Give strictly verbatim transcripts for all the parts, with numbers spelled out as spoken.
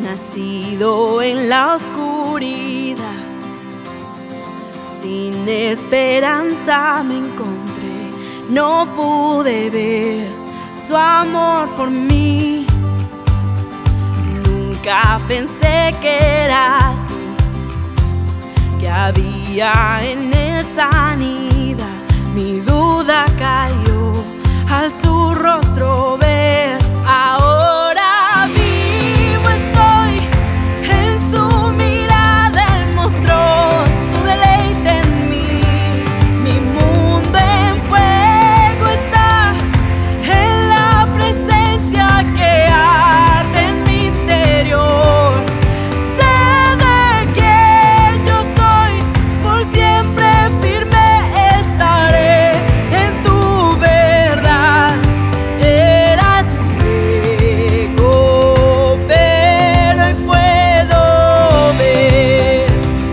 nacido en la oscuridad, sin esperanza me encontré, no pude ver su amor por mí. Nunca pensé que era así, que había en él sanidad. Mi duda cayó al su rostro ver. Ahora vivo estoy en su mirada, él mostró su deleite en mí. Mi mundo en fuego está en la presencia que arde en mi interior. Sé de quién yo soy, por siempre firme estaré en tu verdad. Eras ciego, pero hoy puedo ver.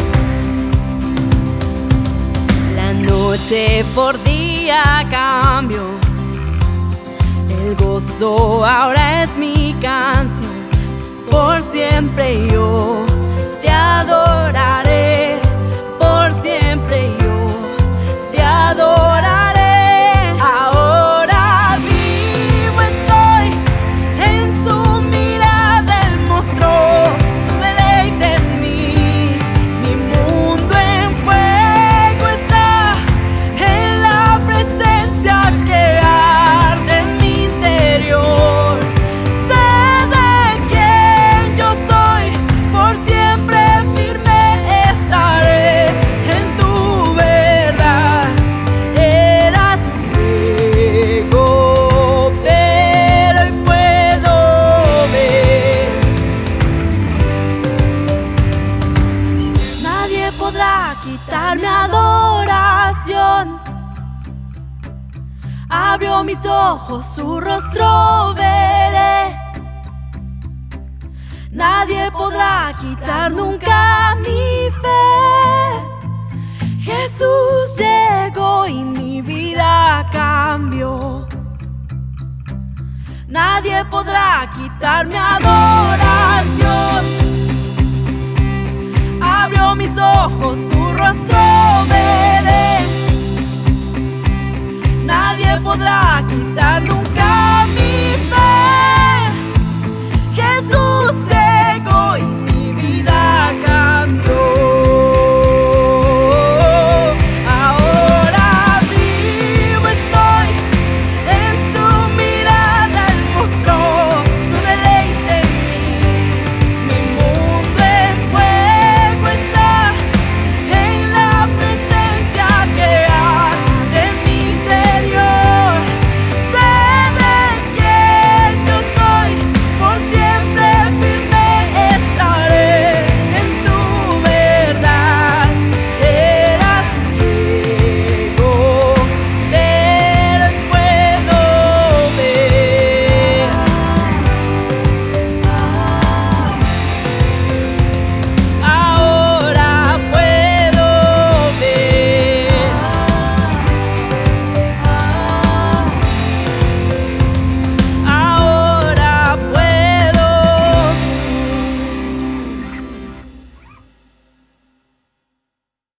La noche por día cambió, el gozo ahora es mi canción. Por siempre yo te adoraré, por siempre yo te adoraré. Ahora vivo estoy en su mirada, él mostró su deleite en mí. Mi mundo en fuego está en la presencia que arde en mi interior. Sé de quién yo soy, por siempre firme estaré en tu verdad. Eras ciego, pero hoy puedo ver. Nadie podrá quitar mi adoración. Abrió mis ojos, su rostro veré. Nadie podrá quitar nunca mi fe. Jesús llegó y mi vida cambió. Nadie podrá quitar mi adoración. Abrió mis ojos, su rostro veré.